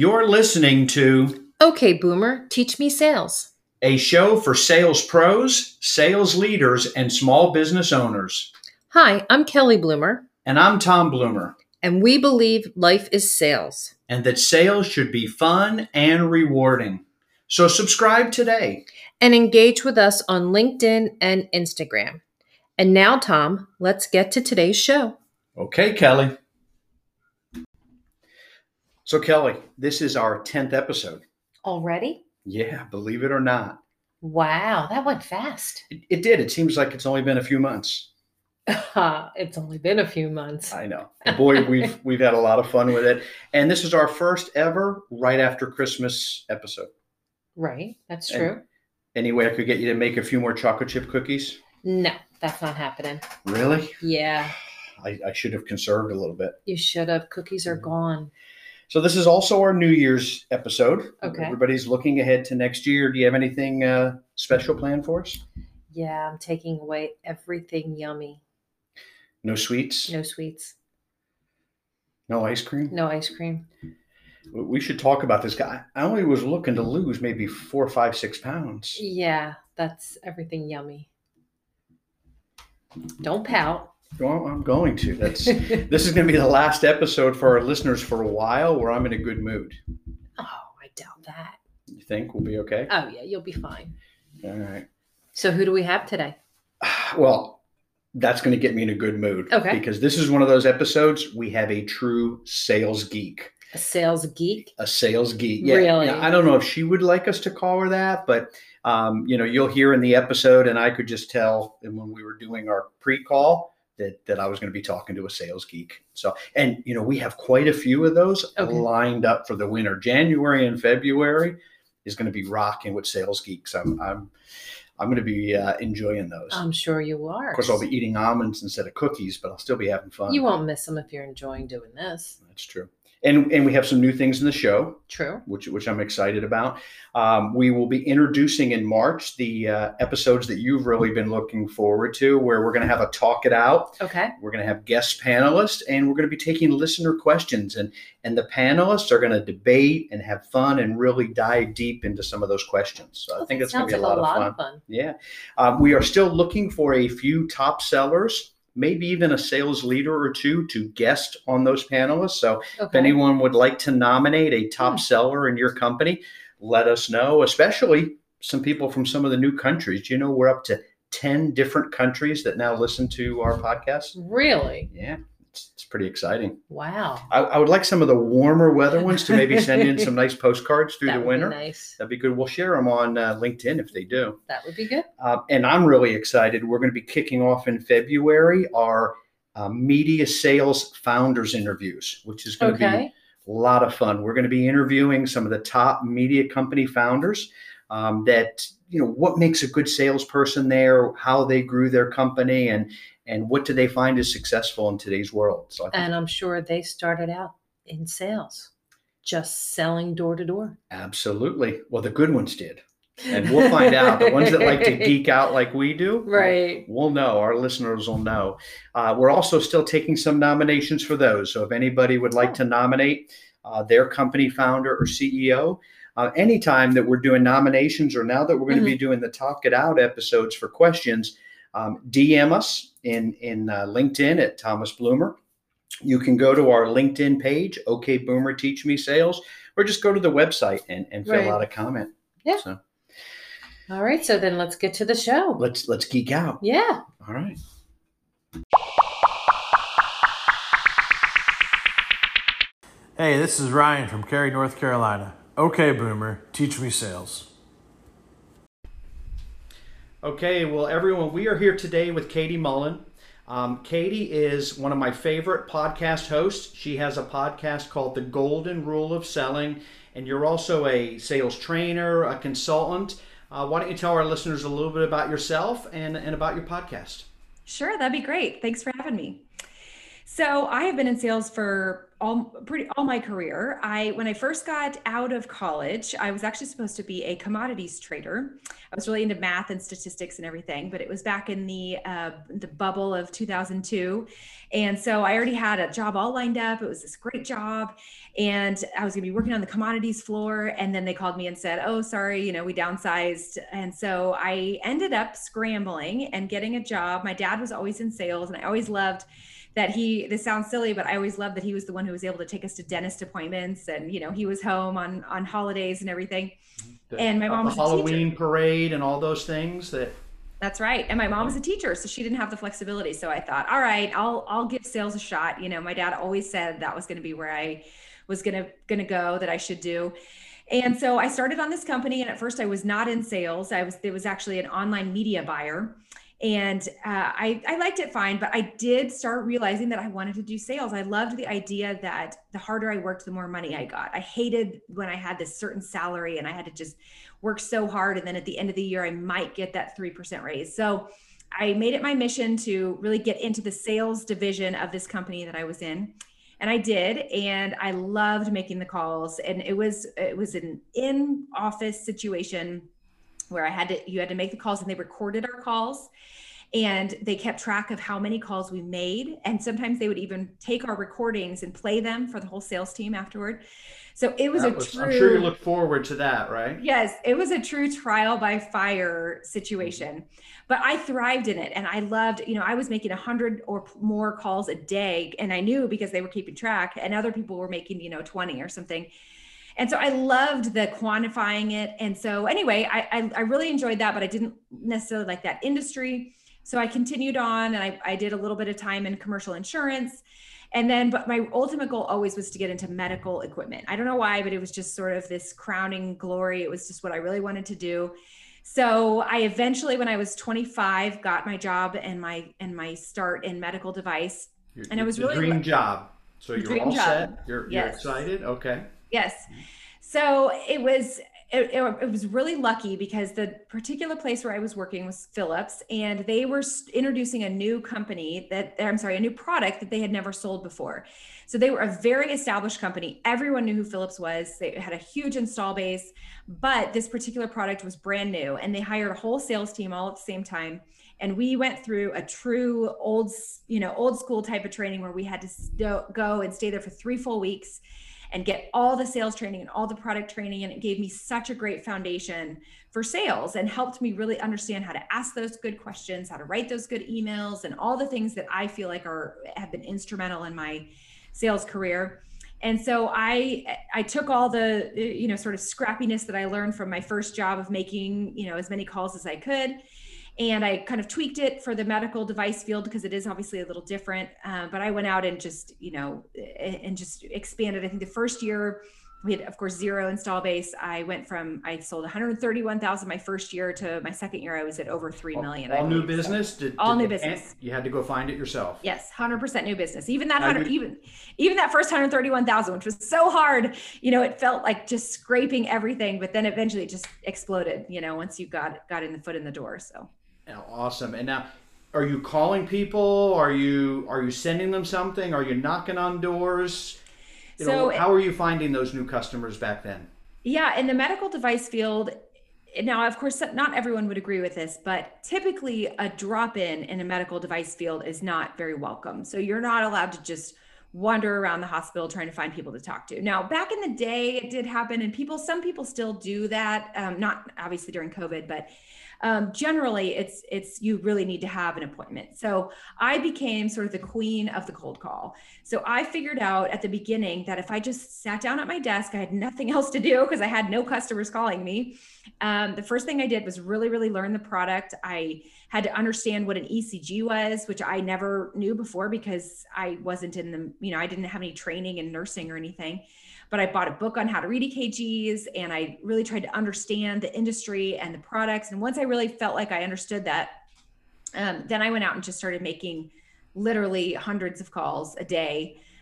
You're listening to Okay, Boomer, teach me sales. a show for sales pros, sales leaders, and small business owners. Hi, I'm Kelly Bloomer, And I'm Tom Bloomer. and we believe life is sales. And that sales should be fun and rewarding. So subscribe today. And engage with us on LinkedIn and Instagram. And now, Tom, let's get to today's show. Okay, Kelly. So, Kelly, this is our 10th episode. Already? Yeah, believe it or not. Wow, that went fast. It did. It seems like it's only been a few months. It's only been a few months. I know. Boy, we've had a lot of fun with it. And this is our first ever right after Christmas episode. Right, that's true. Any way I could get you to make a few more chocolate chip cookies? No, that's not happening. Really? Yeah, I should have conserved a little bit. you should have. Cookies are gone. So this is also our New Year's episode. Okay. Everybody's looking ahead to next year. Do you have anything special planned for us? Yeah, I'm taking away everything yummy. No sweets? No sweets, No ice cream? no ice cream. We should talk about this guy. I only was looking to lose maybe 4, 5, 6 pounds. Yeah, that's everything yummy. Don't pout. Well, I'm going to. This is going to be the last episode for our listeners for a while where I'm in a good mood. Oh, I doubt that. You think we'll be okay? Oh, yeah, you'll be fine. All right. So who do we have today? Well, that's going to get me in a good mood. Okay. Because this is one of those episodes we have a true sales geek. A sales geek? A sales geek. Really? Now, I don't know if she would like us to call her that, but you'll hear in the episode, and I could just tell when we were doing our pre-call that I was going to be talking to a sales geek. So, and we have quite a few of those lined up for the winter. January and February is going to be rocking with sales geeks. I'm going to be enjoying those. I'm sure you are. Of course, I'll be eating almonds instead of cookies, but I'll still be having fun. You won't miss them if you're enjoying doing this. That's true. And we have some new things in the show. True. Which I'm excited about. We will be introducing in March the episodes that you've really been looking forward to, where we're going to have a Talk It Out. Okay. We're going to have guest panelists, and we're going to be taking listener questions. And the panelists are going to debate and have fun and really dive deep into some of those questions. So I think it's going to be a lot of fun. Yeah. We are still looking for a few top sellers, maybe even a sales leader or two to guest on those panelists. So if anyone would like to nominate a top seller in your company, let us know, especially some people from some of the new countries. We're up to 10 different countries that now listen to our podcast. Really? Yeah, it's pretty exciting. Wow. I would like some of the warmer weather ones to maybe send in some nice postcards through the winter. That would be nice. That'd be good. We'll share them on LinkedIn if they do. That would be good. And I'm really excited. We're going to be kicking off in February our media sales founders interviews, which is going to be a lot of fun. We're going to be interviewing some of the top media company founders that, what makes a good salesperson there, how they grew their company, and what do they find is successful in today's world. So and I'm sure they started out in sales, just selling door to door. Absolutely. Well, the good ones did. And we'll find out. The ones that like to geek out like we do, right? We'll know. Our listeners will know. We're also still taking some nominations for those. So if anybody would like to nominate their company founder or CEO, anytime that we're doing nominations, or now that we're going to be doing the Talk It Out episodes for questions, DM us in LinkedIn at Thomas Bloomer. You can go to our LinkedIn page, OK Boomer Teach Me Sales, or just go to the website and fill out a comment. Yeah. So. All right. So then let's get to the show. Let's geek out. Yeah. All right. Hey, this is Ryan from Cary, North Carolina. Okay, Boomer, teach me sales. Okay, well, everyone, we are here today with Katie Mullen. Katie is one of my favorite podcast hosts. She has a podcast called The Golden Rule of Selling, and you're also a sales trainer, a consultant. Why don't you tell our listeners a little bit about yourself and about your podcast? Sure, that'd be great. Thanks for having me. So I have been in sales for all my career. When I first got out of college, I was actually supposed to be a commodities trader. I was really into math and statistics and everything, but it was back in the bubble of 2002, and so I already had a job all lined up. It was this great job, and I was going to be working on the commodities floor. And then they called me and said, "Oh, sorry, we downsized." And so I ended up scrambling and getting a job. My dad was always in sales, and I always loved that this sounds silly, but I always loved that he was the one who was able to take us to dentist appointments, and he was home on holidays and everything. And my mom was the Halloween parade and all those things That's right. And my mom was a teacher, so she didn't have the flexibility. So I thought, all right, I'll give sales a shot. My dad always said that was going to be where I was going to go, that I should do. And so I started on this company, and at first I was not in sales. It was actually an online media buyer. And I liked it fine, but I did start realizing that I wanted to do sales. I loved the idea that the harder I worked, the more money I got. I hated when I had this certain salary and I had to just work so hard. And then at the end of the year, I might get that 3% raise. So I made it my mission to really get into the sales division of this company that I was in. And I did, and I loved making the calls. And it was an in-office situation where you had to make the calls, and they recorded our calls, and they kept track of how many calls we made. And sometimes they would even take our recordings and play them for the whole sales team afterward. So it was I'm sure you look forward to that, right? Yes, it was a true trial by fire situation, but I thrived in it. And I loved, I was making 100 or more calls a day, and I knew because they were keeping track, and other people were making, 20 or something. And so I loved the quantifying it. And so anyway, I really enjoyed that, but I didn't necessarily like that industry. So I continued on, and I did a little bit of time in commercial insurance. And then, but my ultimate goal always was to get into medical equipment. I don't know why, but it was just sort of this crowning glory. It was just what I really wanted to do. So I eventually, when I was 25, got my job and my start in medical device. And it was really dream job. So you're all set. You're excited. Okay. Yes. So it was really lucky because the particular place where I was working was Philips, and they were introducing a new product that they had never sold before. So they were a very established company. Everyone knew who Philips was. They had a huge install base, but this particular product was brand new, and they hired a whole sales team all at the same time. And we went through a true old school type of training where we had to go and stay there for 3 full weeks and get all the sales training and all the product training. And it gave me such a great foundation for sales and helped me really understand how to ask those good questions, how to write those good emails, and all the things that I feel like have been instrumental in my sales career. And so I took all the, sort of scrappiness that I learned from my first job of making, as many calls as I could. And I kind of tweaked it for the medical device field because it is obviously a little different. But I went out and just expanded. I think the first year we had, of course, 0 install base. I sold 131,000 my first year to my second year. I was at over 3 million. All new business? All new business. You had to go find it yourself? Yes, 100% new business. Even that even that first 131,000, which was so hard, it felt like just scraping everything, but then eventually it just exploded, once you got in the foot in the door. So. Awesome. And now, are you calling people? Are you sending them something? Are you knocking on doors? How are you finding those new customers back then? Yeah, in the medical device field, now, of course, not everyone would agree with this, but typically a drop-in a medical device field is not very welcome. So you're not allowed to just wander around the hospital trying to find people to talk to. Now, back in the day, it did happen, and some people still do that, not obviously during COVID, but generally it's you really need to have an appointment. So I became sort of the queen of the cold call. So I figured out at the beginning that if I just sat down at my desk, I had nothing else to do because I had no customers calling me. The first thing I did was really, really learn the product. I had to understand what an ECG was, which I never knew before because I wasn't in I didn't have any training in nursing or anything. But I bought a book on how to read EKGs, and I really tried to understand the industry and the products. And once I really felt like I understood that, then I went out and just started making literally hundreds of calls a day.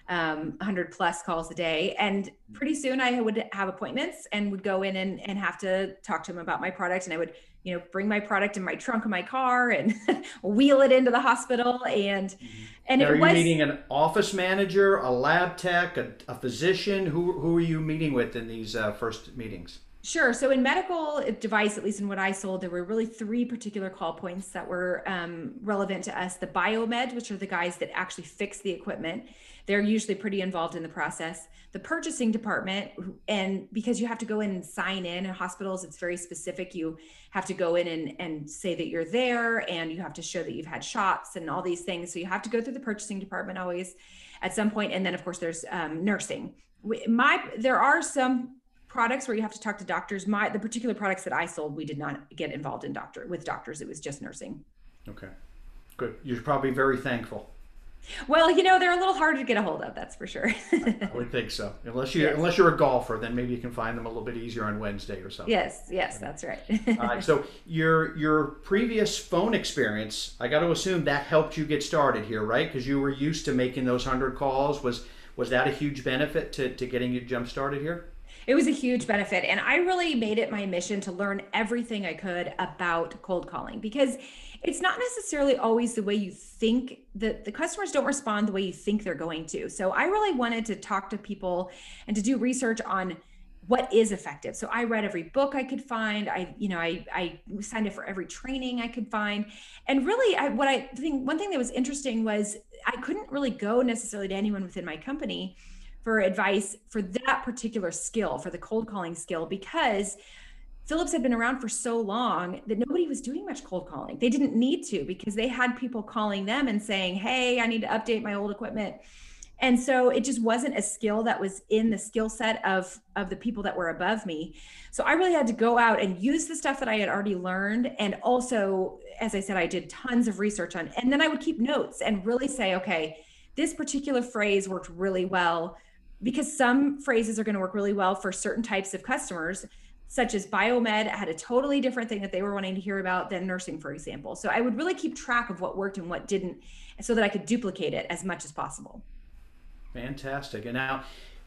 100 plus calls a day. And pretty soon I would have appointments and would go in and have to talk to them about my product. And I would, bring my product in my trunk of my car and wheel it into the hospital. And now, are you meeting an office manager, a lab tech, a physician? Who are you meeting with in these first meetings? Sure. So in medical device, at least in what I sold, there were really 3 particular call points that were relevant to us. The biomed, which are the guys that actually fix the equipment. They're usually pretty involved in the process. The purchasing department, and because you have to go in and sign in hospitals, it's very specific. You have to go in and say that you're there, and you have to show that you've had shots and all these things. So you have to go through the purchasing department always at some point. And then of course there's nursing. There are some products where you have to talk to doctors. The particular products that I sold, we did not get involved with doctors. It was just nursing. Okay, good. You're probably very thankful. Well, they're a little harder to get a hold of, that's for sure. I would think so. Unless you're a golfer, then maybe you can find them a little bit easier on Wednesday or something. Yes, that's right. All right. So your previous phone experience, I got to assume that helped you get started here, right? Because you were used to making those 100 calls. Was that a huge benefit to getting you jump started here? It was a huge benefit. And I really made it my mission to learn everything I could about cold calling, because it's not necessarily always the way you think. The customers don't respond the way you think they're going to. So I really wanted to talk to people and to do research on what is effective. So I read every book I could find. I signed up for every training I could find. And really one thing that was interesting was I couldn't really go necessarily to anyone within my company for advice for that particular skill, for the cold calling skill, because Philips had been around for so long that nobody was doing much cold calling. They didn't need to, because they had people calling them and saying, hey, I need to update my old equipment. And so it just wasn't a skill that was in the skill set of the people that were above me. So I really had to go out and use the stuff that I had already learned. And also, as I said, I did tons of research on, and then I would keep notes and really say, okay, this particular phrase worked really well, because some phrases are going to work really well for certain types of customers, such as biomed had a totally different thing that they were wanting to hear about than nursing, for example. So I would really keep track of what worked and what didn't, so that I could duplicate it as much as possible. Fantastic. And now,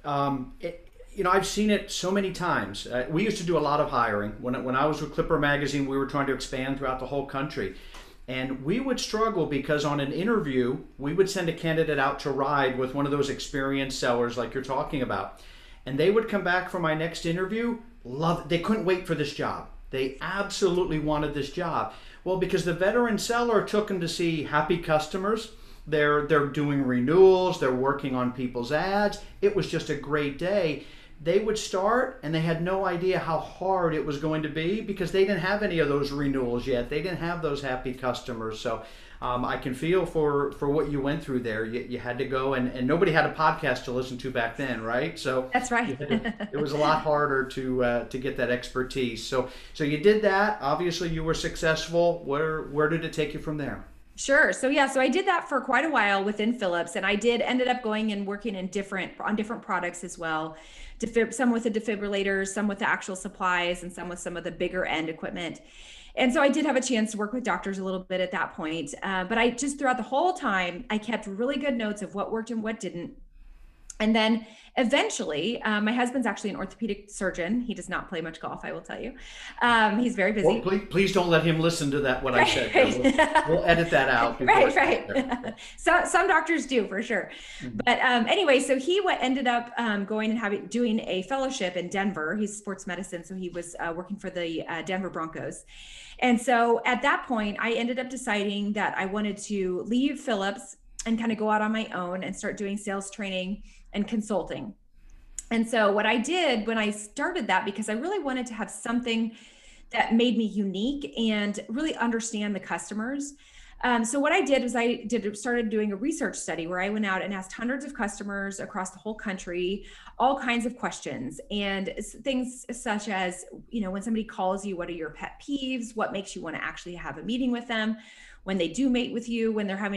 I've seen it so many times. We used to do a lot of hiring. When I was with Clipper Magazine, we were trying to expand throughout the whole country. And we would struggle because on an interview, we would send a candidate out to ride with one of those experienced sellers like you're talking about. And they would come back for my next interview, they couldn't wait for this job. They absolutely wanted this job. Well, because the veteran seller took them to see happy customers. They're doing renewals, they're working on people's ads. It was just a great day. They would start and they had no idea how hard it was going to be, because they didn't have any of those renewals yet. They didn't have those happy customers. So I can feel for what you went through there. You had to go, and nobody had a podcast to listen to back then, right? So that's right. It was a lot harder to get that expertise. So you did that. Obviously, you were successful. Where did it take you from there? Sure. So I did that for quite a while within Philips, and I ended up going and working on different products as well. Some with the defibrillators, some with the actual supplies, and some with some of the bigger end equipment. And so I did have a chance to work with doctors a little bit at that point. But I just, throughout the whole time, I kept really good notes of what worked and what didn't. And then eventually, my husband's actually an orthopedic surgeon. He does not play much golf, I will tell you. He's very busy. Well, please don't let him listen to that, what I said. We'll edit that out. Right. So some doctors do, for sure. Mm-hmm. But anyway, so he ended up going and doing a fellowship in Denver. He's sports medicine, so he was working for the Denver Broncos. And so at that point, I ended up deciding that I wanted to leave Philips and kind of go out on my own and start doing sales training and consulting. And so what I did when I started that, because I really wanted to have something that made me unique and really understand the customers. So what I did was started doing a research study where I went out and asked hundreds of customers across the whole country, all kinds of questions, and things such as, when somebody calls you, what are your pet peeves? What makes you want to actually have a meeting with them? When they do meet with you, when they're having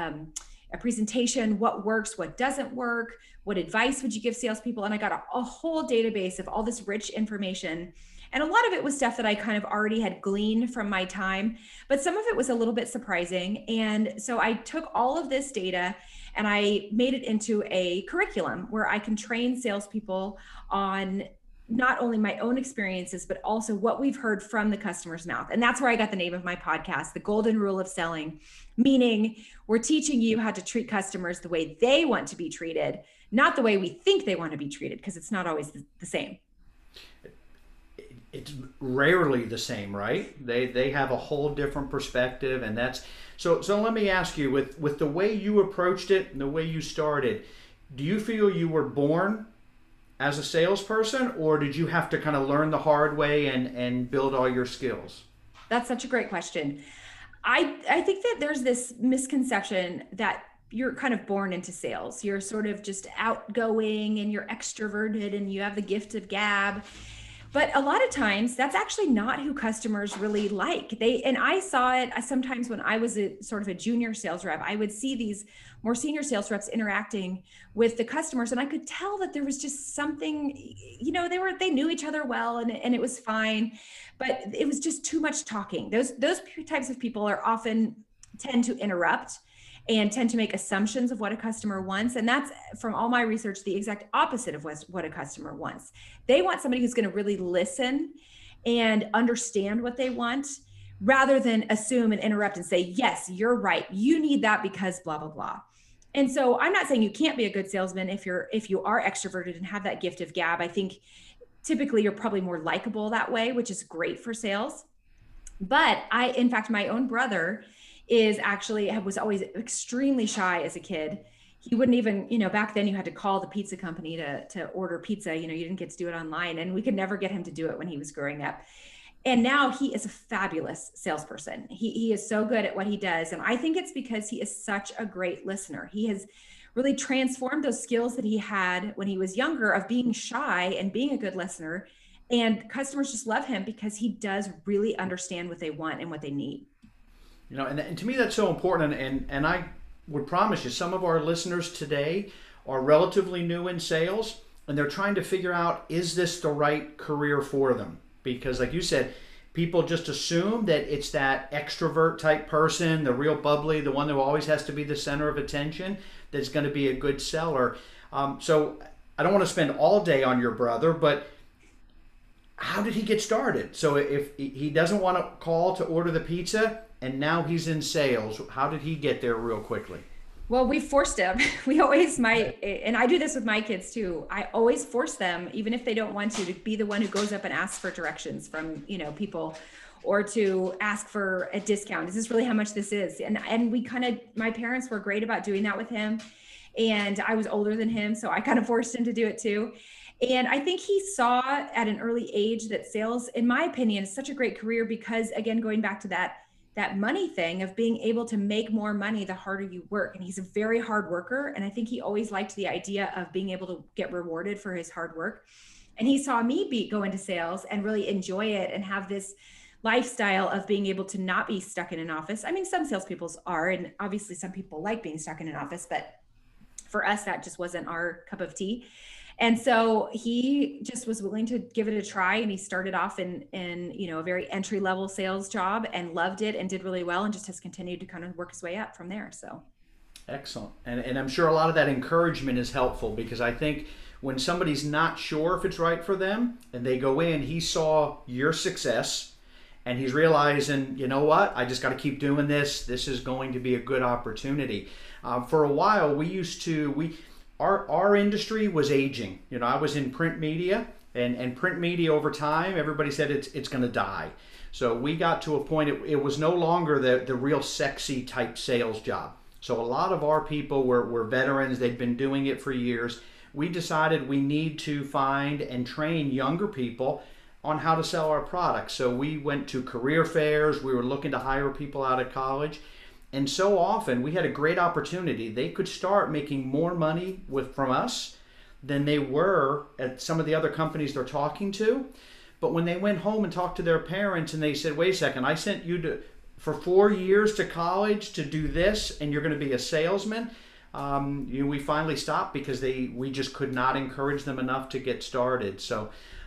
a presentation, what works, what doesn't work, what advice would you give salespeople? And I got a whole database of all this rich information. And a lot of it was stuff that I kind of already had gleaned from my time, but some of it was a little bit surprising. And so I took all of this data and I made it into a curriculum where I can train salespeople on not only my own experiences, but also what we've heard from the customer's mouth. And that's where I got the name of my podcast, The Golden Rule of Selling, meaning we're teaching you how to treat customers the way they want to be treated, not the way we think they want to be treated, because it's not always the same. It's rarely the same, right? They have a whole different perspective, and that's so let me ask you, with the way you approached it and the way you started, do you feel you were born as a salesperson, or did you have to kind of learn the hard way and build all your skills? That's such a great question. I think that there's this misconception that you're kind of born into sales. You're sort of just outgoing and you're extroverted and you have the gift of gab. But a lot of times that's actually not who customers really like. And I saw it sometimes when I was sort of a junior sales rep. I would see these more senior sales reps interacting with the customers, and I could tell that there was just something, they knew each other well, and it was fine, but it was just too much talking. Those types of people are often tend to interrupt and tend to make assumptions of what a customer wants. And that's, from all my research, the exact opposite of what a customer wants. They want somebody who's going to really listen and understand what they want, rather than assume and interrupt and say, yes, you're right, you need that because blah, blah, blah. And so I'm not saying you can't be a good salesman if you are extroverted and have that gift of gab. I think typically you're probably more likable that way, which is great for sales. But in fact, my own brother was always extremely shy as a kid. He wouldn't even, back then you had to call the pizza company to order pizza. You didn't get to do it online, and we could never get him to do it when he was growing up. And now he is a fabulous salesperson. He is so good at what he does. And I think it's because he is such a great listener. He has really transformed those skills that he had when he was younger of being shy and being a good listener. And customers just love him because he does really understand what they want and what they need. And to me, that's so important. And I would promise you, some of our listeners today are relatively new in sales, and they're trying to figure out, is this the right career for them? Because like you said, people just assume that it's that extrovert type person, the real bubbly, the one who always has to be the center of attention, that's going to be a good seller. So I don't want to spend all day on your brother, but how did he get started? So if he doesn't want to call to order the pizza, and now he's in sales, how did he get there real quickly? Well, we forced him. And I do this with my kids too. I always force them, even if they don't want to be the one who goes up and asks for directions from, people, or to ask for a discount. Is this really how much this is? And my parents were great about doing that with him. And I was older than him, so I kind of forced him to do it too. And I think he saw at an early age that sales, in my opinion, is such a great career because, again, going back to that money thing of being able to make more money the harder you work. And he's a very hard worker. And I think he always liked the idea of being able to get rewarded for his hard work. And he saw me go into sales and really enjoy it and have this lifestyle of being able to not be stuck in an office. I mean, some salespeople are, and obviously some people like being stuck in an office, but for us, that just wasn't our cup of tea. And so he just was willing to give it a try. And he started off in a very entry-level sales job and loved it and did really well, and just has continued to kind of work his way up from there. So excellent. And I'm sure a lot of that encouragement is helpful, because I think when somebody's not sure if it's right for them and they go in, he saw your success and he's realizing, you know what, I just got to keep doing this. This is going to be a good opportunity. For a while, our industry was aging. I was in print media, and print media over time, everybody said it's going to die. So we got to a point, it was no longer the real sexy type sales job. So a lot of our people were veterans. They'd been doing it for years. We decided we need to find and train younger people on how to sell our products. So we went to career fairs. We were looking to hire people out of college. And so often we had a great opportunity. They could start making more money from us than they were at some of the other companies they're talking to. But when they went home and talked to their parents and they said, wait a second, I sent you for 4 years to college to do this, and you're going to be a salesman, we finally stopped because we just could not encourage them enough to get started. So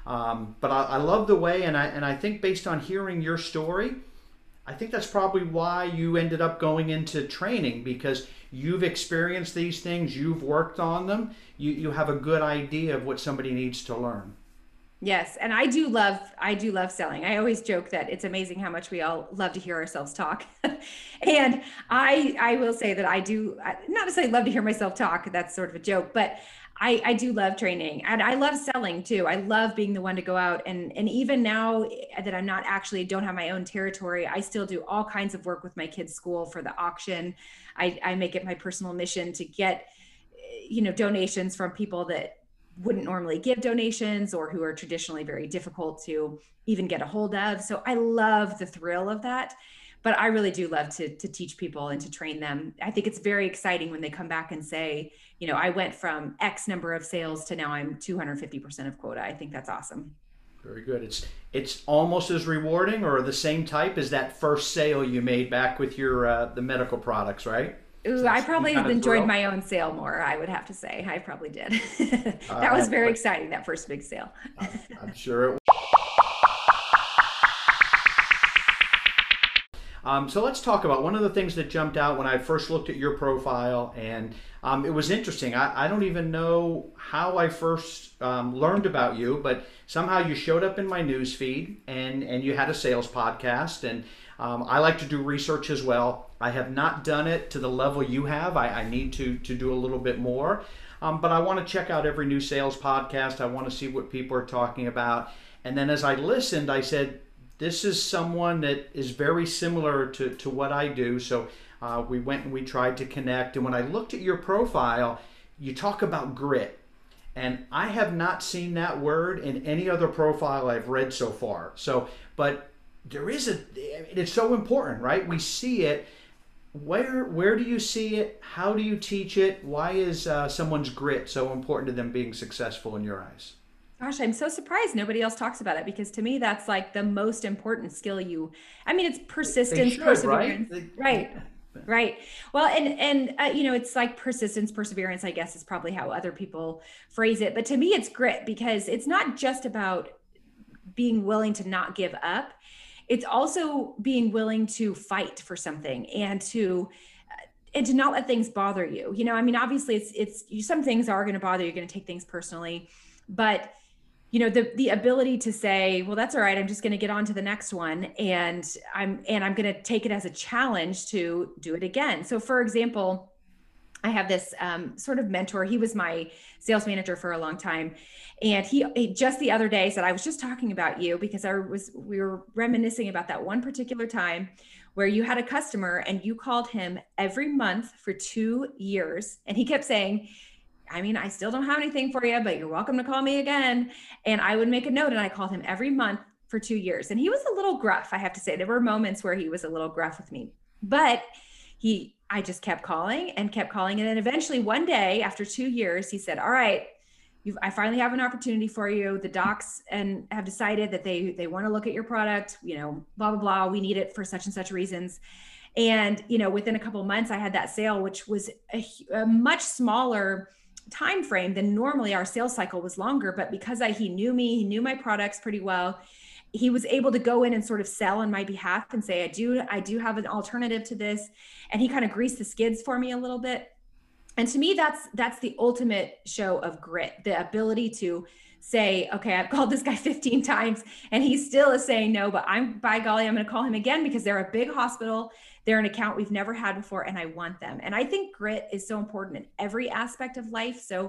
But I love the way, and I think based on hearing your story, I think that's probably why you ended up going into training, because you've experienced these things, you've worked on them, you have a good idea of what somebody needs to learn. Yes, and I do love selling. I always joke that it's amazing how much we all love to hear ourselves talk. And I will say that I do not necessarily love to hear myself talk. That's sort of a joke, but I do love training, and I love selling too. I love being the one to go out and even now that I'm not don't have my own territory, I still do all kinds of work with my kids' school for the auction. I make it my personal mission to get, donations from people that wouldn't normally give donations or who are traditionally very difficult to even get a hold of. So I love the thrill of that. But I really do love to teach people and to train them. I think it's very exciting when they come back and say, I went from X number of sales to now I'm 250% of quota. I think that's awesome. Very good. It's almost as rewarding or the same type as that first sale you made back with your the medical products, right? Ooh, I probably enjoyed my own sale more, I would have to say. I probably did. That was very exciting, that first big sale. I'm sure it was. So let's talk about one of the things that jumped out when I first looked at your profile, and it was interesting. I don't even know how I first learned about you, but somehow you showed up in my news feed, and you had a sales podcast, and I like to do research as well. I have not done it to the level you have. I need to do a little bit more, but I want to check out every new sales podcast. I want to see what people are talking about. And then as I listened, I said, this is someone that is very similar to what I do. So we went and we tried to connect. And when I looked at your profile, you talk about grit. And I have not seen that word in any other profile I've read so far. So, but there is it's so important, right? We see it. Where do you see it? How do you teach it? Why is someone's grit so important to them being successful in your eyes? Gosh, I'm so surprised nobody else talks about it, because to me, that's like the most important skill it's persistence, perseverance, right. Well, and it's like persistence, perseverance, I guess is probably how other people phrase it. But to me, it's grit, because it's not just about being willing to not give up. It's also being willing to fight for something and to not let things bother you. Obviously it's some things are going to bother you, you're going to take things personally, but the ability to say, well, that's all right, I'm just going to get on to the next one. And I'm going to take it as a challenge to do it again. So for example, I have this sort of mentor. He was my sales manager for a long time. And he just the other day said, I was just talking about you, because we were reminiscing about that one particular time where you had a customer and you called him every month for 2 years. And he kept saying, I still don't have anything for you, but you're welcome to call me again. And I would make a note, and I called him every month for 2 years. And he was a little gruff, I have to say. There were moments where he was a little gruff with me, but I just kept calling and kept calling. And then eventually one day after 2 years, he said, all right, I finally have an opportunity for you. The docs and have decided that they want to look at your product, blah, blah, blah. We need it for such and such reasons. And, within a couple of months, I had that sale, which was a much smaller time frame than normally. Our sales cycle was longer, but because he knew me, he knew my products pretty well, he was able to go in and sort of sell on my behalf and say, I do have an alternative to this. And he kind of greased the skids for me a little bit. And to me, that's the ultimate show of grit, the ability to say, okay, I've called this guy 15 times and he still is saying no, but by golly, I'm going to call him again, because they're a big hospital. They're an account we've never had before, and I want them. And I think grit is so important in every aspect of life. So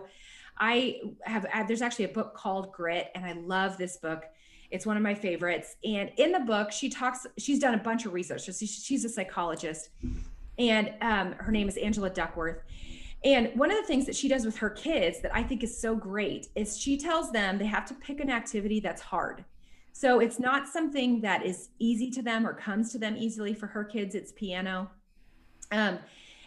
there's actually a book called Grit, and I love this book. It's one of my favorites. And in the book, she's done a bunch of research. She's a psychologist, and her name is Angela Duckworth. And one of the things that she does with her kids that I think is so great is she tells them they have to pick an activity that's hard. So it's not something that is easy to them or comes to them easily. For her kids, it's piano. And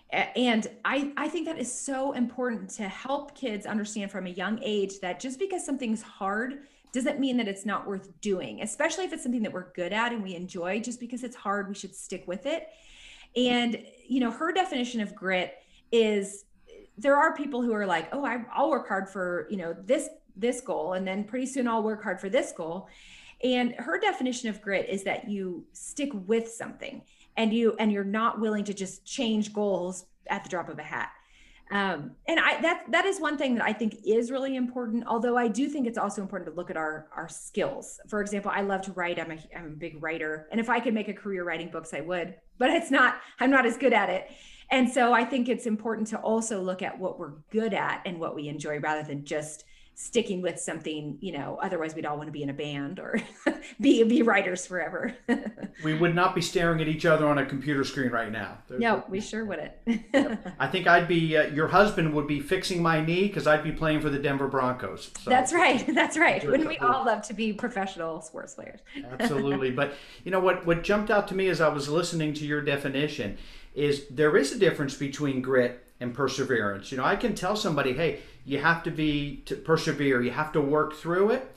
I think that is so important to help kids understand from a young age that just because something's hard doesn't mean that it's not worth doing, especially if it's something that we're good at and we enjoy. Just because it's hard, we should stick with it. And, her definition of grit is, there are people who are like, oh, I'll work hard for, this goal, and then pretty soon I'll work hard for this goal. And her definition of grit is that you stick with something, and you're not willing to just change goals at the drop of a hat. And that is one thing that I think is really important. Although I do think it's also important to look at our skills. For example, I love to write. I'm a big writer, and if I could make a career writing books, I would. But I'm not as good at it. And so I think it's important to also look at what we're good at and what we enjoy, rather than just sticking with something, otherwise we'd all want to be in a band or be writers forever. We would not be staring at each other on a computer screen right now. No, we sure wouldn't. Yep. I think I'd be, your husband would be fixing my knee because I'd be playing for the Denver Broncos. So. That's right. Wouldn't we all love to be professional sports players? Absolutely. But what jumped out to me as I was listening to your definition is there is a difference between grit and perseverance. I can tell somebody, hey, you have to persevere, you have to work through it.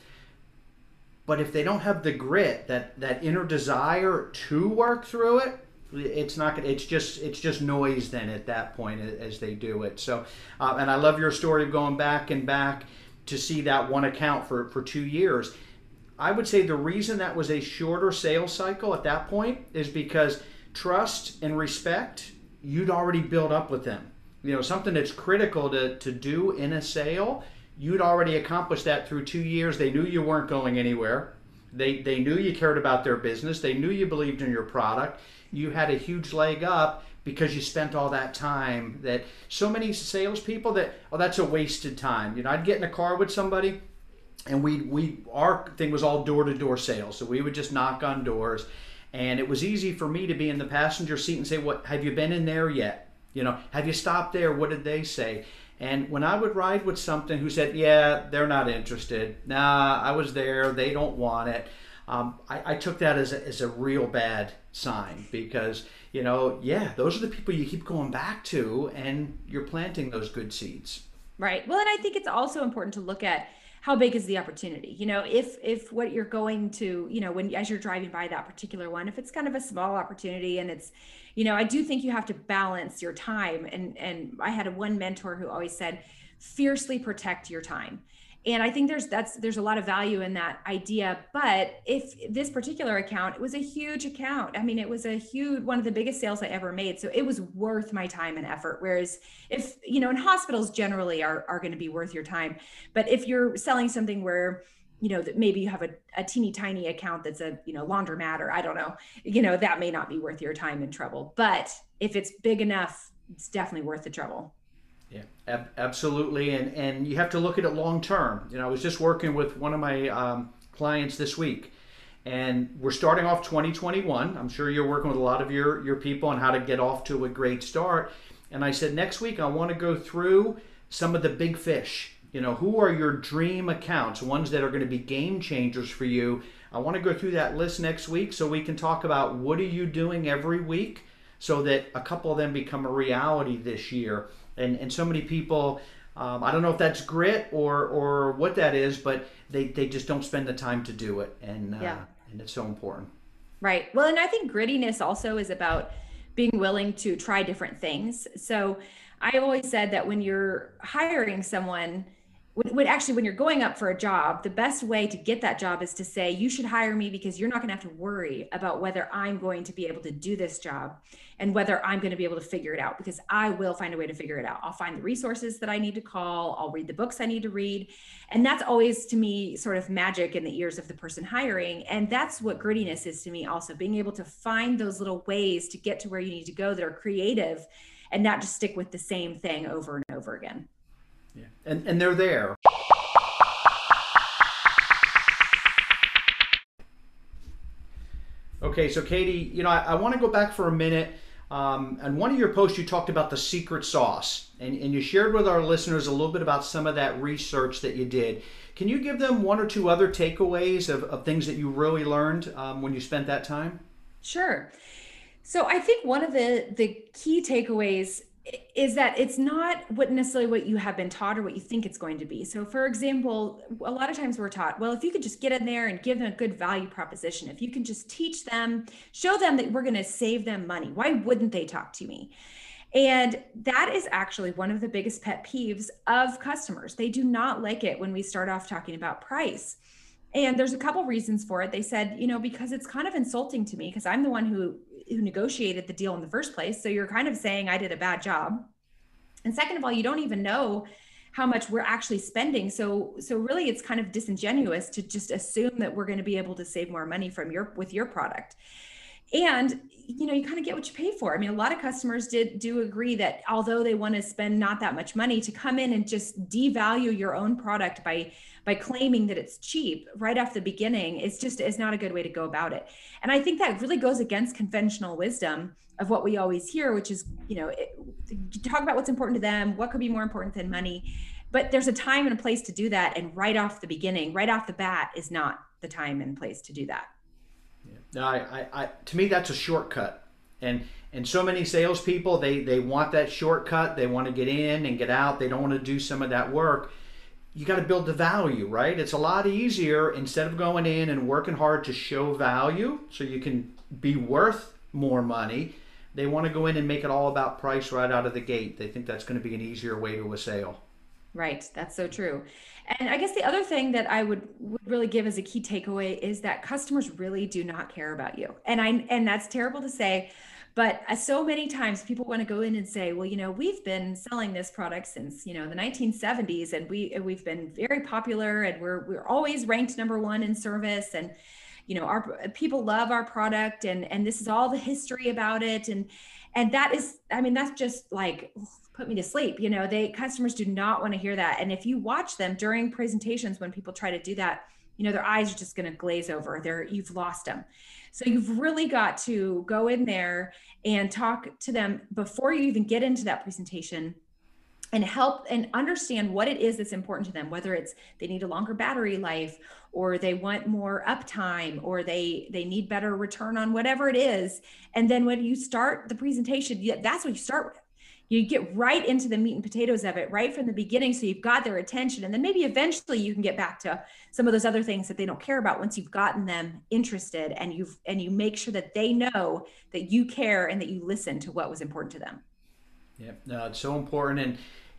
But if they don't have the grit, that inner desire to work through it, it's just noise then at that point as they do it. So, and I love your story of going back and back to see that one account for 2 years. I would say the reason that was a shorter sales cycle at that point is because trust and respect you'd already built up with them. Something that's critical to do in a sale, you'd already accomplished that through 2 years. They knew you weren't going anywhere. They knew you cared about their business. They knew you believed in your product. You had a huge leg up because you spent all that time. That so many salespeople that's a wasted time. I'd get in a car with somebody, and our thing was all door-to-door sales. So we would just knock on doors, and it was easy for me to be in the passenger seat and say, "What, have you been in there yet? Have you stopped there? What did they say?" And when I would ride with something who said, "Yeah, they're not interested. Nah, I was there. They don't want it." I took that as a real bad sign because, those are the people you keep going back to, and you're planting those good seeds. Right. Well, and I think it's also important to look at how big is the opportunity. If what you're going to, as you're driving by that particular one, if it's kind of a small opportunity and it's, I do think you have to balance your time. And I had one mentor who always said, fiercely protect your time. And I think there's a lot of value in that idea. But if this particular account, it was a huge account. I mean, it was one of the biggest sales I ever made. So it was worth my time and effort. Whereas if, and hospitals generally are going to be worth your time. But if you're selling something where, that maybe you have a teeny tiny account that's a, laundromat, or I don't know, that may not be worth your time and trouble. But if it's big enough, it's definitely worth the trouble. Yeah, absolutely. And you have to look at it long term. I was just working with one of my clients this week, and we're starting off 2021. I'm sure you're working with a lot of your people on how to get off to a great start. And I said, next week, I want to go through some of the big fish. Who are your dream accounts, ones that are going to be game changers for you? I want to go through that list next week so we can talk about what are you doing every week so that a couple of them become a reality this year. And so many people, I don't know if that's grit or what that is, but they just don't spend the time to do it. And it's so important. Right. Well, and I think grittiness also is about being willing to try different things. So I've always said that when you're hiring someone, when you're going up for a job, the best way to get that job is to say, you should hire me because you're not going to have to worry about whether I'm going to be able to do this job and whether I'm going to be able to figure it out, because I will find a way to figure it out. I'll find the resources that I need to call. I'll read the books I need to read. And that's always, to me, sort of magic in the ears of the person hiring. And that's what grittiness is to me also, being able to find those little ways to get to where you need to go that are creative and not just stick with the same thing over and over again. Yeah, and they're there. Okay, so Katie, I want to go back for a minute. On one of your posts, you talked about the secret sauce, and you shared with our listeners a little bit about some of that research that you did. Can you give them one or two other takeaways of things that you really learned when you spent that time? Sure. So I think one of the key takeaways is that it's not necessarily what you have been taught or what you think it's going to be. So for example, a lot of times we're taught, well, if you could just get in there and give them a good value proposition, if you can just teach them, show them that we're going to save them money, why wouldn't they talk to me? And that is actually one of the biggest pet peeves of customers. They do not like it when we start off talking about price. And there's a couple reasons for it. They said, because it's kind of insulting to me because I'm the one who negotiated the deal in the first place. So you're kind of saying I did a bad job. And second of all, you don't even know how much we're actually spending. So really it's kind of disingenuous to just assume that we're going to be able to save more money with your product. And, you kind of get what you pay for. I mean, a lot of customers do agree that although they want to spend not that much money, to come in and just devalue your own product by claiming that it's cheap right off the beginning is not a good way to go about it. And I think that really goes against conventional wisdom of what we always hear, which is, talk about what's important to them, what could be more important than money. But there's a time and a place to do that. And right off the beginning, right off the bat is not the time and place to do that. No, I to me, that's a shortcut. And so many salespeople, they want that shortcut. They want to get in and get out. They don't want to do some of that work. You got to build the value, right? It's a lot easier instead of going in and working hard to show value so you can be worth more money. They want to go in and make it all about price right out of the gate. They think that's going to be an easier way to a sale. Right. That's so true. And I guess the other thing that I would really give as a key takeaway is that customers really do not care about you. And that's terrible to say, but so many times people want to go in and say, well, we've been selling this product since, the 1970s, and we've been very popular, and we're always ranked number one in service. And, our people love our product, and this is all the history about it. And that is, that's just like, put me to sleep. Customers do not want to hear that. And if you watch them during presentations, when people try to do that, their eyes are just going to glaze over. You've lost them. So you've really got to go in there and talk to them before you even get into that presentation, and help and understand what it is that's important to them, whether it's they need a longer battery life, or they want more uptime, or they need better return on whatever it is. And then when you start the presentation, that's what you start with. You get right into the meat and potatoes of it right from the beginning. So you've got their attention, and then maybe eventually you can get back to some of those other things that they don't care about once you've gotten them interested, and you make sure that they know that you care and that you listen to what was important to them. Yeah, no, it's so important. And,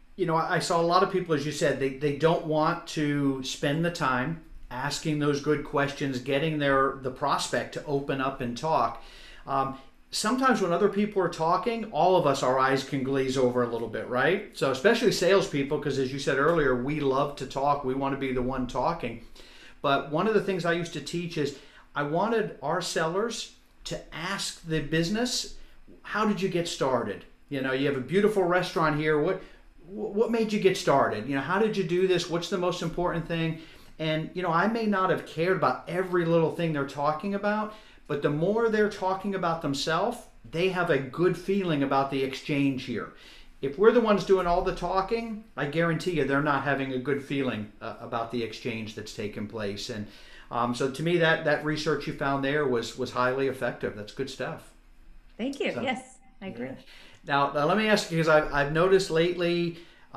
I saw a lot of people, as you said, they don't want to spend the time asking those good questions, getting the prospect to open up and talk. Sometimes when other people are talking, all of us, our eyes can glaze over a little bit, right? So especially salespeople, because as you said earlier, we love to talk. We want to be the one talking. But one of the things I used to teach is I wanted our sellers to ask the business, how did you get started? You have a beautiful restaurant here. What made you get started? How did you do this? What's the most important thing? And, I may not have cared about every little thing they're talking about, but the more they're talking about themselves, they have a good feeling about the exchange here. If we're the ones doing all the talking, I guarantee you they're not having a good feeling about the exchange that's taken place. And so to me, that research you found there was highly effective. That's good stuff. Thank you. So, yes, I agree. Yeah. Now let me ask you, because I've noticed lately,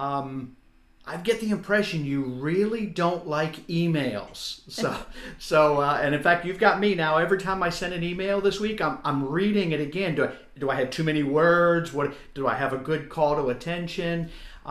I get the impression you really don't like emails. So and in fact, you've got me now. Every time I send an email this week, I'm reading it again. Do I have too many words? Do I have a good call to attention?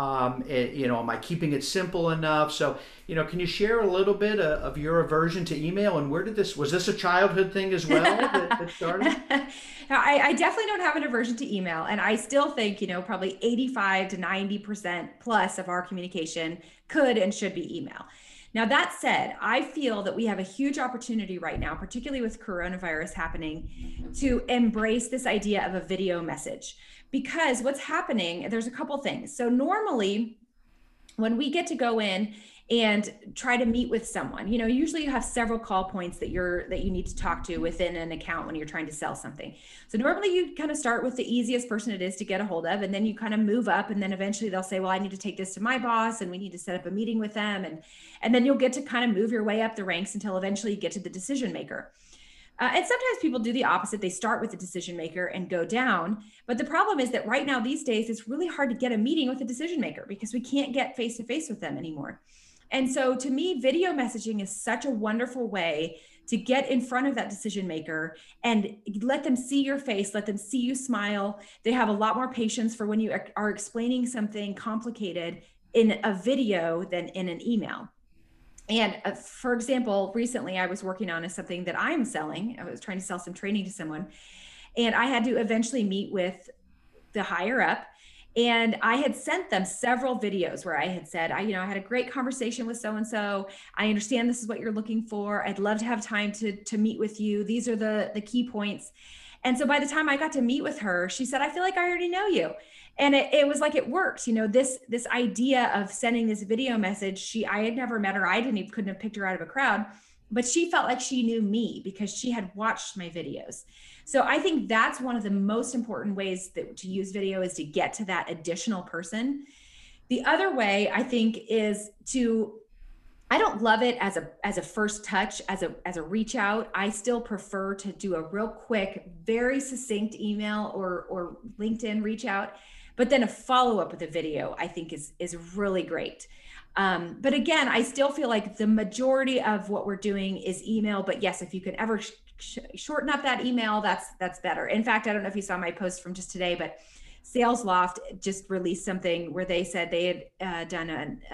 Am I keeping it simple enough? So, can you share a little bit of your aversion to email, and was this a childhood thing as well that started? I definitely don't have an aversion to email. And I still think, probably 85 to 90% plus of our communication could and should be email. Now, that said, I feel that we have a huge opportunity right now, particularly with coronavirus happening, to embrace this idea of a video message. Because what's happening, there's a couple things. So normally when we get to go in and try to meet with someone, usually you have several call points that you need to talk to within an account when you're trying to sell something. So normally you kind of start with the easiest person it is to get a hold of, and then you kind of move up, and then eventually they'll say, well, I need to take this to my boss, and we need to set up a meeting with them. And then you'll get to kind of move your way up the ranks until eventually you get to the decision maker. And sometimes people do the opposite. They start with the decision maker and go down. But the problem is that right now, these days, it's really hard to get a meeting with a decision maker because we can't get face to face with them anymore. And so to me, video messaging is such a wonderful way to get in front of that decision maker and let them see your face, let them see you smile. They have a lot more patience for when you are explaining something complicated in a video than in an email. And for example, recently I was working on something that I'm selling. I was trying to sell some training to someone, and I had to eventually meet with the higher up. And I had sent them several videos where I had said, I had a great conversation with so-and-so. I understand this is what you're looking for. I'd love to have time to meet with you. These are the key points. And so by the time I got to meet with her, she said, I feel like I already know you. And it was like, it works. This idea of sending this video message, I had never met her. Couldn't have picked her out of a crowd, but she felt like she knew me because she had watched my videos. So I think that's one of the most important ways to use video, is to get to that additional person. The other way, I think, is I don't love it as a first touch, as a reach out. I still prefer to do a real quick, very succinct email or LinkedIn reach out, but then a follow-up with a video, I think is really great. But again, I still feel like the majority of what we're doing is email, but yes, if you can ever shorten up that email, that's better. In fact, I don't know if you saw my post from just today, but SalesLoft just released something where they said they had done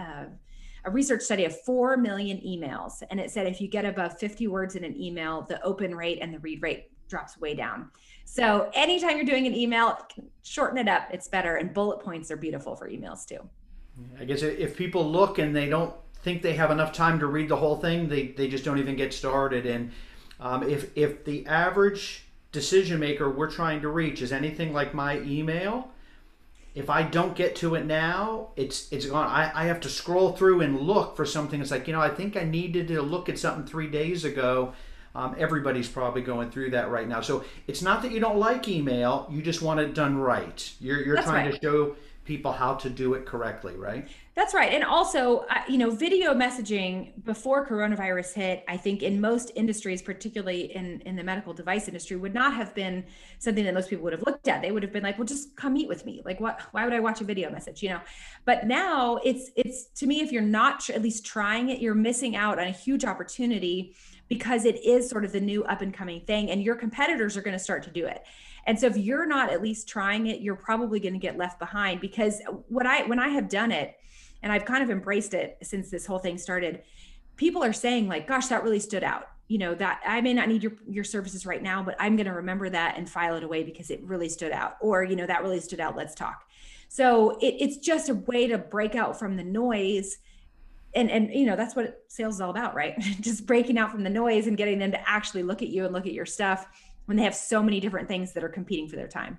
a research study of 4 million emails. And it said, if you get above 50 words in an email, the open rate and the read rate drops way down. So anytime you're doing an email, shorten it up. It's better. And bullet points are beautiful for emails too. I guess if people look and they don't think they have enough time to read the whole thing, they just don't even get started. And if the average decision maker we're trying to reach is anything like my email, if I don't get to it now, it's gone. I have to scroll through and look for something. It's like, I think I needed to look at something 3 days ago. Everybody's probably going through that right now. So it's not that you don't like email, you just want it done right. You're trying to show people how to do it correctly, right? That's right. And also, video messaging before coronavirus hit, I think in most industries, particularly in the medical device industry, would not have been something that most people would have looked at. They would have been like, well, just come meet with me. Like, why would I watch a video message? But now it's to me, if you're not at least trying it, you're missing out on a huge opportunity, because it is sort of the new up and coming thing, and your competitors are going to start to do it. And so if you're not at least trying it, you're probably going to get left behind. Because when I have done it, and I've kind of embraced it since this whole thing started, people are saying like, gosh, that really stood out. That I may not need your services right now, but I'm going to remember that and file it away because it really stood out. Or, that really stood out. Let's talk. So it's just a way to break out from the noise. And that's what sales is all about, right? Just breaking out from the noise and getting them to actually look at you and look at your stuff when they have so many different things that are competing for their time.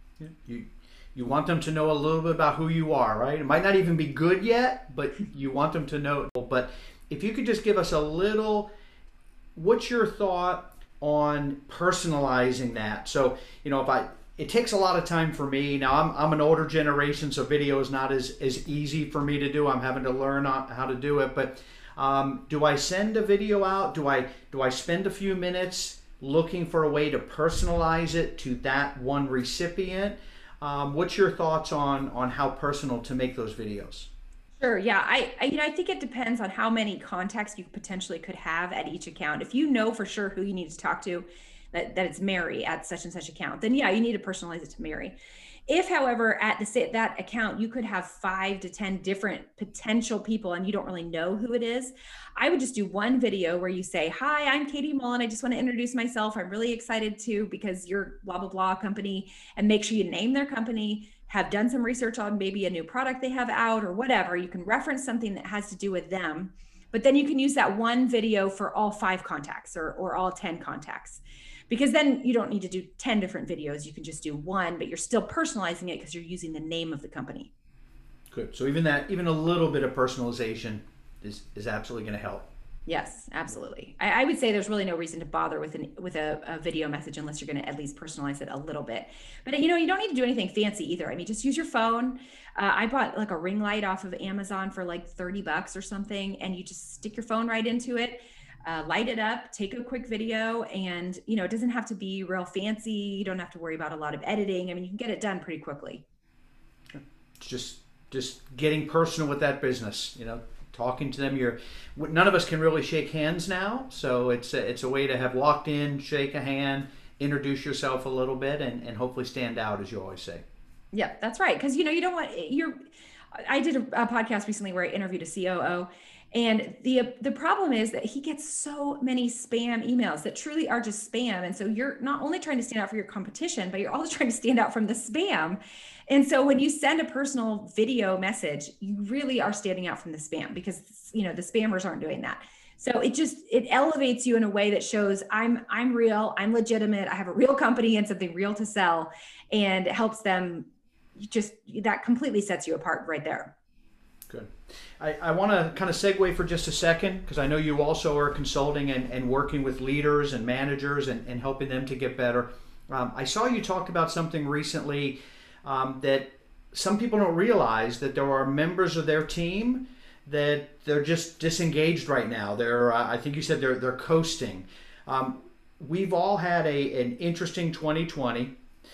You want them to know a little bit about who you are, right? It might not even be good yet, but you want them to know. But if you could just give us a little, what's your thought on personalizing that? So, it takes a lot of time for me. Now I'm an older generation, so video is not as easy for me to do. I'm having to learn how to do it. But do I send a video out? Do I spend a few minutes looking for a way to personalize it to that one recipient? What's your thoughts on how personal to make those videos? Sure. Yeah. I think it depends on how many contacts you potentially could have at each account. If you know for sure who you need to talk to, that it's Mary at such and such account, then yeah, you need to personalize it to Mary. If, however, at that account, you could have 5 to 10 different potential people and you don't really know who it is, I would just do one video where you say, hi, I'm Katie Mullen. I just want to introduce myself. I'm really excited to, because you're blah, blah, blah company, and make sure you name their company, have done some research on maybe a new product they have out or whatever. You can reference something that has to do with them, but then you can use that one video for all 5 contacts or all 10 contacts. Because then you don't need to do 10 different videos. You can just do one, but you're still personalizing it because you're using the name of the company. Good. So even a little bit of personalization is absolutely going to help. Yes, absolutely. I would say there's really no reason to bother with a video message unless you're going to at least personalize it a little bit. But you don't need to do anything fancy either. I mean, just use your phone. I bought like a ring light off of Amazon for like $30 or something, and you just stick your phone right into it. Light it up, take a quick video, and it doesn't have to be real fancy. You don't have to worry about a lot of editing. I mean, you can get it done pretty quickly. It's just getting personal with that business, talking to them. None of us can really shake hands now, so it's a way to have walked in, shake a hand, introduce yourself a little bit, and hopefully stand out, as you always say. Yeah, that's right. Because, you don't want I did a podcast recently where I interviewed a COO, and the problem is that he gets so many spam emails that truly are just spam. And so you're not only trying to stand out for your competition, but you're also trying to stand out from the spam. And so when you send a personal video message, you really are standing out from the spam, because, the spammers aren't doing that. So it elevates you in a way that shows I'm real, I'm legitimate, I have a real company and something real to sell, and it helps them. That completely sets you apart right there. Good. I want to kind of segue for just a second, because I know you also are consulting and working with leaders and managers and helping them to get better. I saw you talk about something recently that some people don't realize, that there are members of their team that they're just disengaged right now. I think you said they're coasting. We've all had an interesting 2020.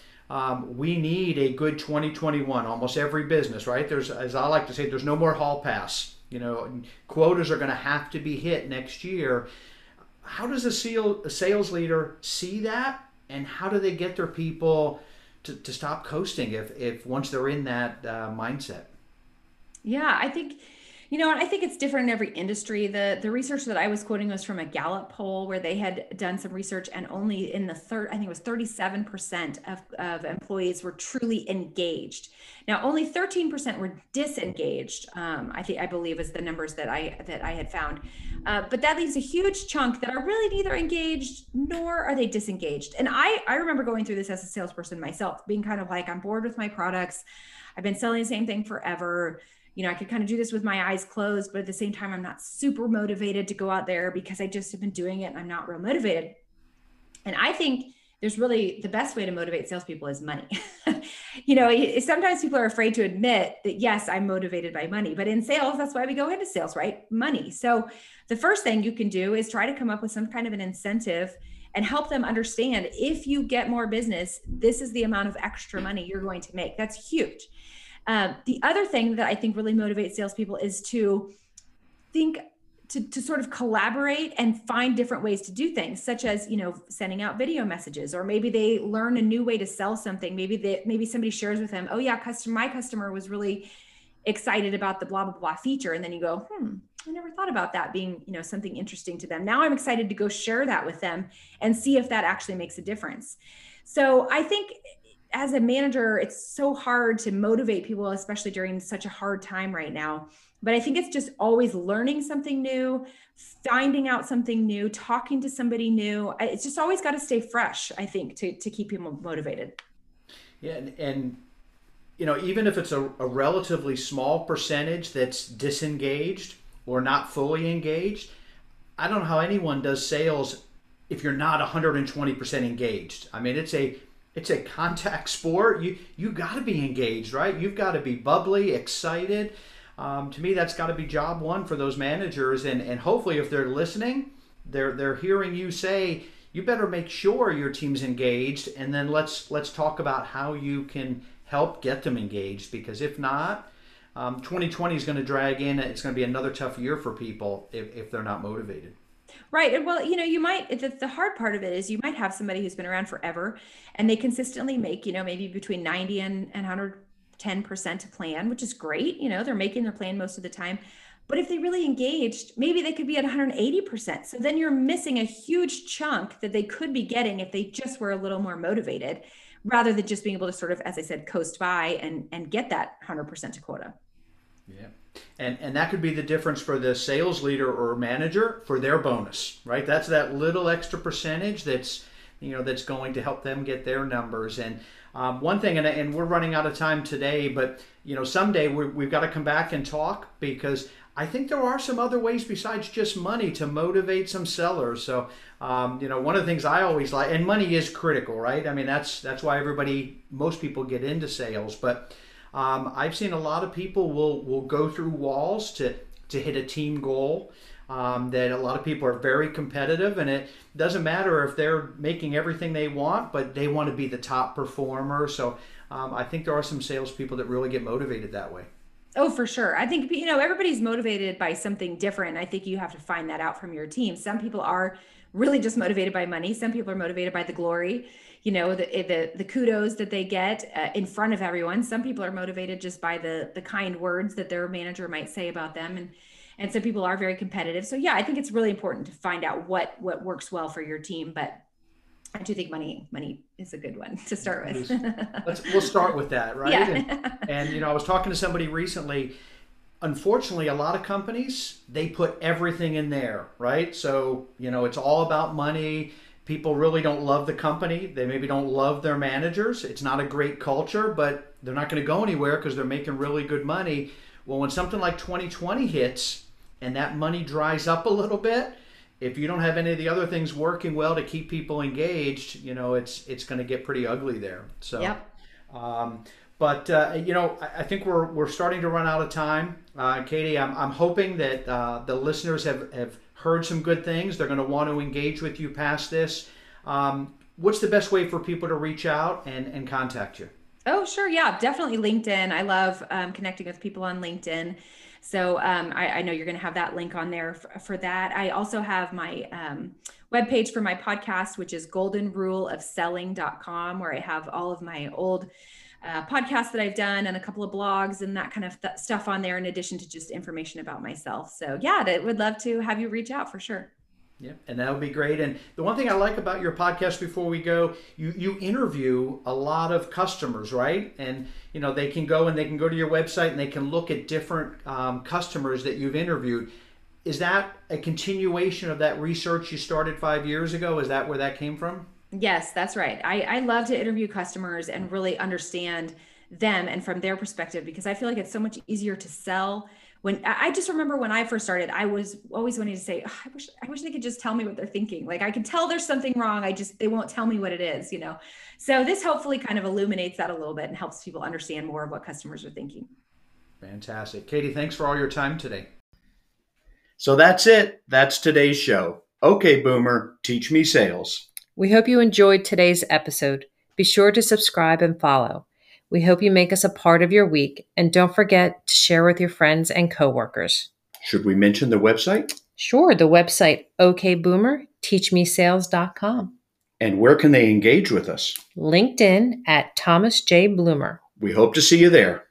We need a good 2021, almost every business, right? As I like to say, there's no more hall pass. Quotas are going to have to be hit next year. How does a sales leader see that? And how do they get their people to stop coasting if once they're in that mindset? Yeah, I think, I think it's different in every industry. The research that I was quoting was from a Gallup poll where they had done some research, and only in I think it was 37% of employees were truly engaged. Now, only 13% were disengaged. I believe is the numbers that I had found. But that leaves a huge chunk that are really neither engaged nor are they disengaged. And I remember going through this as a salesperson myself, being kind of like, I'm bored with my products. I've been selling the same thing forever. I could kind of do this with my eyes closed, but at the same time, I'm not super motivated to go out there because I just have been doing it and I'm not real motivated. And I think there's really the best way to motivate salespeople is money. Sometimes people are afraid to admit that, yes, I'm motivated by money, but in sales, that's why we go into sales, right? Money. So the first thing you can do is try to come up with some kind of an incentive and help them understand, if you get more business, this is the amount of extra money you're going to make. That's huge. The other thing that I think really motivates salespeople is to think, to sort of collaborate and find different ways to do things, such as, sending out video messages, or maybe they learn a new way to sell something. Maybe somebody shares with them, oh yeah, my customer was really excited about the blah, blah, blah feature. And then you go, I never thought about that being, something interesting to them. Now I'm excited to go share that with them and see if that actually makes a difference. So I think, as a manager, it's so hard to motivate people, especially during such a hard time right now. But I think it's just always learning something new, finding out something new, talking to somebody new. It's just always got to stay fresh, I think, to keep people motivated. Yeah. And even if it's a relatively small percentage that's disengaged or not fully engaged, I don't know how anyone does sales if you're not 120% engaged. I mean, it's a contact sport. You got to be engaged, right? You've got to be bubbly, excited. To me, that's got to be job one for those managers. And hopefully, if they're listening, they're hearing you say, you better make sure your team's engaged. And then let's talk about how you can help get them engaged. Because if not, 2020 is going to drag in. It's going to be another tough year for people if they're not motivated. Right. And well, you might, the hard part of it is you might have somebody who's been around forever and they consistently make, maybe between 90 and 110% plan, which is great. They're making their plan most of the time. But if they really engaged, maybe they could be at 180%. So then you're missing a huge chunk that they could be getting if they just were a little more motivated, rather than just being able to sort of, as I said, coast by and get that 100% to quota. Yeah. And that could be the difference for the sales leader or manager for their bonus, right? That's that little extra percentage that's going to help them get their numbers. And one thing, and we're running out of time today, but someday we've got to come back and talk, because I think there are some other ways besides just money to motivate some sellers. So one of the things I always like, and money is critical, right? I mean, that's why most people get into sales, but I've seen a lot of people will go through walls to hit a team goal. That a lot of people are very competitive, and it doesn't matter if they're making everything they want, but they want to be the top performer. So I think there are some salespeople that really get motivated that way. Oh, for sure. I think, everybody's motivated by something different. I think you have to find that out from your team. Some people are really just motivated by money. Some people are motivated by the glory, the kudos that they get in front of everyone. Some people are motivated just by the kind words that their manager might say about them. And some people are very competitive. So yeah, I think it's really important to find out what works well for your team. But I do think money is a good one to start with. We'll start with that, right? Yeah. And I was talking to somebody recently. Unfortunately, a lot of companies, they put everything in there, right? So, it's all about money. People really don't love the company. They maybe don't love their managers. It's not a great culture, but they're not going to go anywhere because they're making really good money. Well, when something like 2020 hits and that money dries up a little bit, if you don't have any of the other things working well to keep people engaged, it's going to get pretty ugly there. So, yep. But I think we're starting to run out of time. Katie, I'm hoping that the listeners have heard some good things. They're going to want to engage with you past this. What's the best way for people to reach out and contact you? Oh, sure. Yeah, definitely LinkedIn. I love connecting with people on LinkedIn. So I know you're going to have that link on there for that. I also have my webpage for my podcast, which is goldenruleofselling.com, where I have all of my old podcasts that I've done and a couple of blogs and that kind of stuff on there, in addition to just information about myself. So yeah, I would love to have you reach out for sure. Yeah, and that would be great. And the one thing I like about your podcast, before we go, you interview a lot of customers, right? And they can go to your website and they can look at different customers that you've interviewed. Is that a continuation of that research you started 5 years ago? Is that where that came from? Yes, that's right. I love to interview customers and really understand them and from their perspective, because I feel like it's so much easier to sell. When I just remember when I first started, I was always wanting to say, I wish they could just tell me what they're thinking. Like I can tell there's something wrong. They won't tell me what it is, So this hopefully kind of illuminates that a little bit and helps people understand more of what customers are thinking. Fantastic. Katie, thanks for all your time today. So that's it. That's today's show. Okay, Boomer, teach me sales. We hope you enjoyed today's episode. Be sure to subscribe and follow. We hope you make us a part of your week, and don't forget to share with your friends and coworkers. Should we mention the website? Sure, the website, okboomerteachmesales.com. And where can they engage with us? LinkedIn at Thomas J. Bloomer. We hope to see you there.